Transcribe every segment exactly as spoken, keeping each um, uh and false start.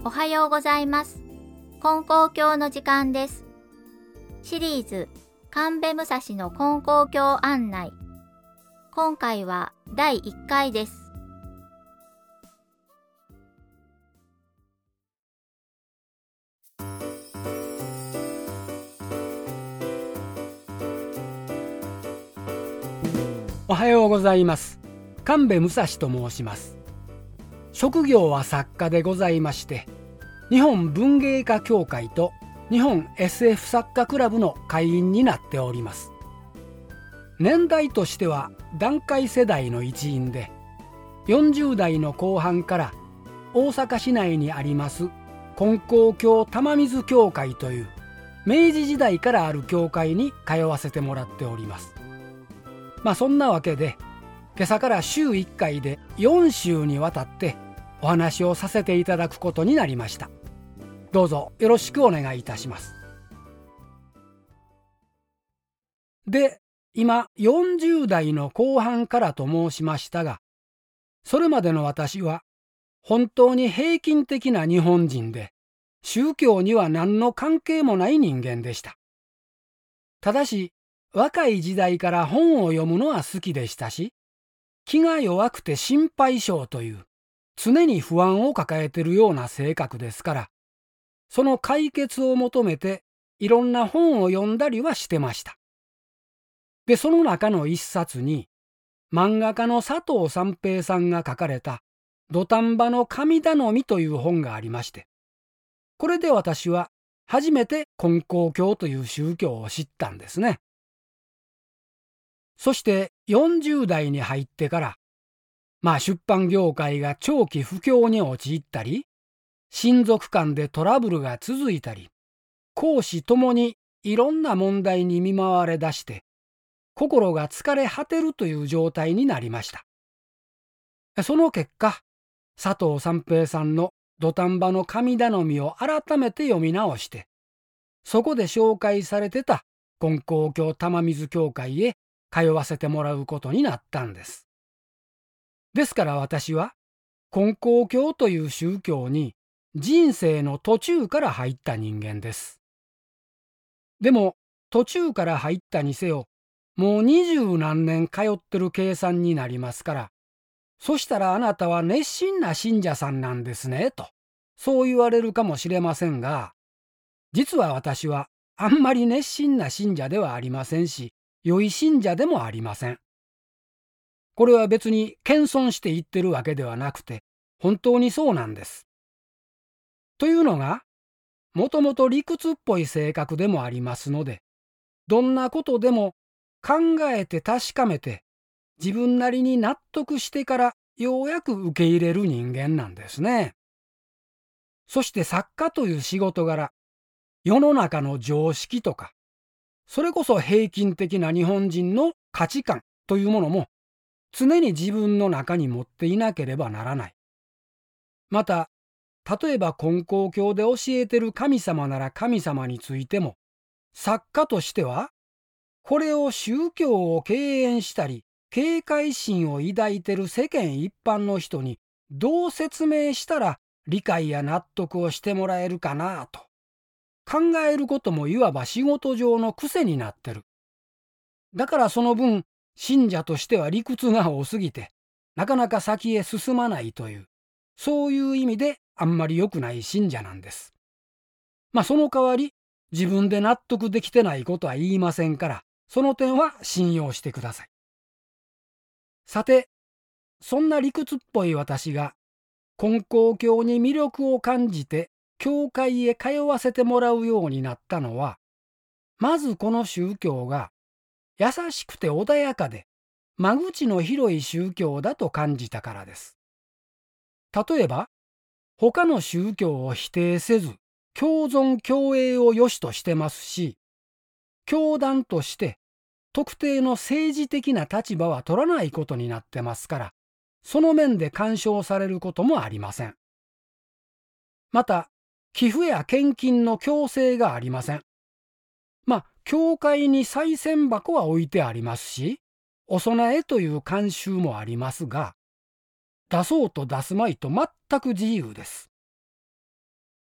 おはようございます。金光教の時間です。シリーズ神戸武蔵の金光教案内。今回はだいいっかいです。 おはようございます。神戸武蔵と申します。職業は作家でございまして、日本文芸家協会と日本 エスエフ 作家クラブの会員になっております。年代としては団塊世代の一員で、よんじゅう代の後半から大阪市内にあります金光教玉水教会という明治時代からある教会に通わせてもらっております。まあそんなわけで、今朝から週いっかいでよん週にわたってお話をさせていただくことになりました。どうぞよろしくお願いいたします。で、今よんじゅう代の後半からと申しましたが、それまでの私は本当に平均的な日本人で、宗教には何の関係もない人間でした。ただし、若い時代から本を読むのは好きでしたし、気が弱くて心配性という常に不安を抱えているような性格ですから、その解決を求めていろんな本を読んだりはしてました。で、その中の一冊に漫画家の佐藤三平さんが書かれた土壇場の神頼みという本がありまして、これで私は初めて金光教という宗教を知ったんですね。そしてよんじゅう代に入ってから、まあ出版業界が長期不況に陥ったり、親族間でトラブルが続いたり、公私ともにいろんな問題に見舞われだして、心が疲れ果てるという状態になりました。その結果、佐藤三平さんの土壇場の神頼みを改めて読み直して、そこで紹介されてた金光教玉水教会へ通わせてもらうことになったんです。ですから私は金光教という宗教に人生の途中から入った人間です。でも途中から入ったにせよ、もう二十何年通ってる計算になりますから、そしたらあなたは熱心な信者さんなんですねと、そう言われるかもしれませんが、実は私はあんまり熱心な信者ではありませんし、良い信者でもありません。これは別に謙遜して言ってるわけではなくて、本当にそうなんです。というのが、もともと理屈っぽい性格でもありますので、どんなことでも考えて確かめて、自分なりに納得してからようやく受け入れる人間なんですね。そして作家という仕事柄、世の中の常識とか、それこそ平均的な日本人の価値観というものも常に自分の中に持っていなければならない。また、例えば金光教で教えてる神様なら神様についても、作家としては、これを宗教を敬遠したり、警戒心を抱いてる世間一般の人にどう説明したら理解や納得をしてもらえるかなと考えることもいわば仕事上の癖になってる。だからその分、信者としては理屈が多すぎて、なかなか先へ進まないという、そういう意味であんまり良くない信者なんです。まあその代わり、自分で納得できてないことは言いませんから、その点は信用してください。さて、そんな理屈っぽい私が、金光教に魅力を感じて、教会へ通わせてもらうようになったのは、まずこの宗教が、優しくて穏やかで間口の広い宗教だと感じたからです。例えば、他の宗教を否定せず、共存共栄を良しとしてますし、教団として特定の政治的な立場は取らないことになってますから、その面で干渉されることもありません。また、寄付や献金の強制がありません。まあ、教会に賽銭箱は置いてありますし、お供えという慣習もありますが、出そうと出すまいと全く自由です。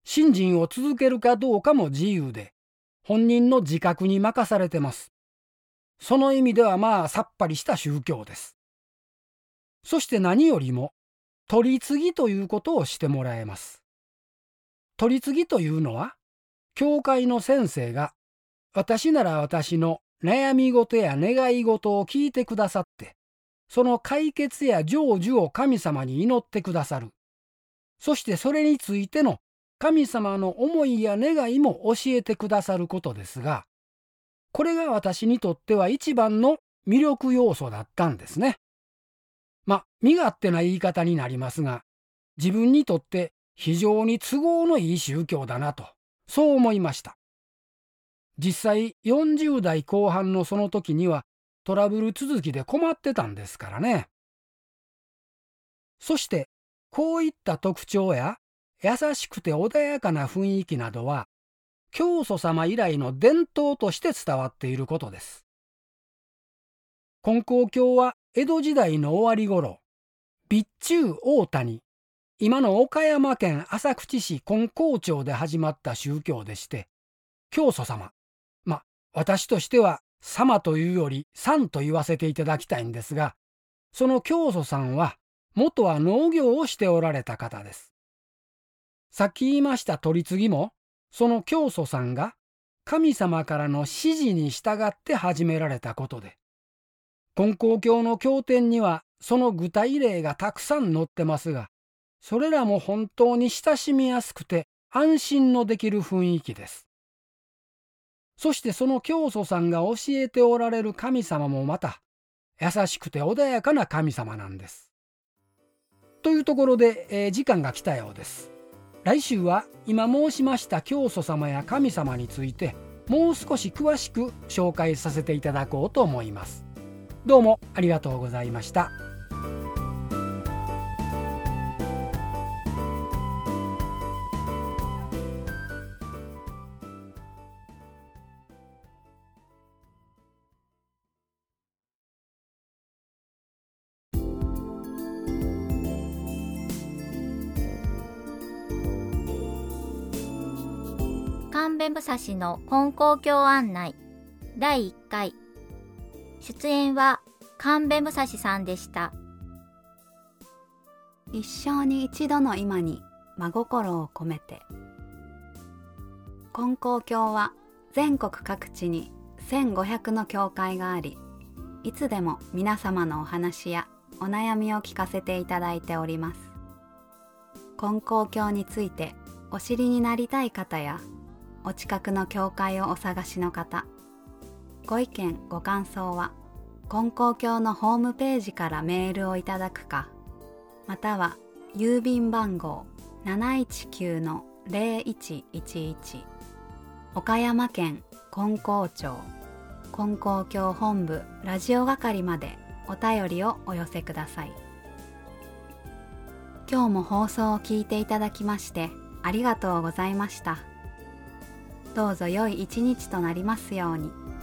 信心を続けるかどうかも自由で、本人の自覚に任されてます。その意味ではまあさっぱりした宗教です。そして何よりも、取り次ぎということをしてもらえます。取り次ぎというのは、教会の先生が、私なら私の悩み事や願い事を聞いてくださって、その解決や成就を神様に祈ってくださる。そしてそれについての神様の思いや願いも教えてくださることですが、これが私にとっては一番の魅力要素だったんですね。まあ、身勝手な言い方になりますが、自分にとって非常に都合のいい宗教だなと、そう思いました。実際よんじゅう代後半のその時にはトラブル続きで困ってたんですからね。そしてこういった特徴や優しくて穏やかな雰囲気などは教祖様以来の伝統として伝わっていることです。金光教は江戸時代の終わり頃、備中大谷、今の岡山県浅口市金光町で始まった宗教でして、教祖様、ま、私としては様というよりさんと言わせていただきたいんですが、その教祖さんは元は農業をしておられた方です。さっき言いました取り次ぎも、その教祖さんが神様からの指示に従って始められたことで、金光教の経典にはその具体例がたくさん載ってますが、それらも本当に親しみやすくて安心のできる雰囲気です。そしてその教祖さんが教えておられる神様もまた優しくて穏やかな神様なんです。というところで、えー、時間が来たようです。来週は今申しました教祖様や神様についてもう少し詳しく紹介させていただこうと思います。どうもありがとうございました。 神戸武蔵の金光教案内だいいっかい、出演は神戸武蔵さんでした。 一生に一度の今に真心を込めて。金光教は全国各地にせんごひゃくの教会があり、いつでも皆様のお話やお悩みを聞かせていただいております。金光教についてお知りになりたい方や、お近くの教会をお探しの方、ご意見ご感想は金光教のホームページからメールをいただくか、または郵便番号 なないちきゅうのぜろいちいちいち 岡山県金光町金光教本部ラジオ係までお便りをお寄せください。今日も放送を聞いていただきましてありがとうございました。どうぞ良い一日となりますように。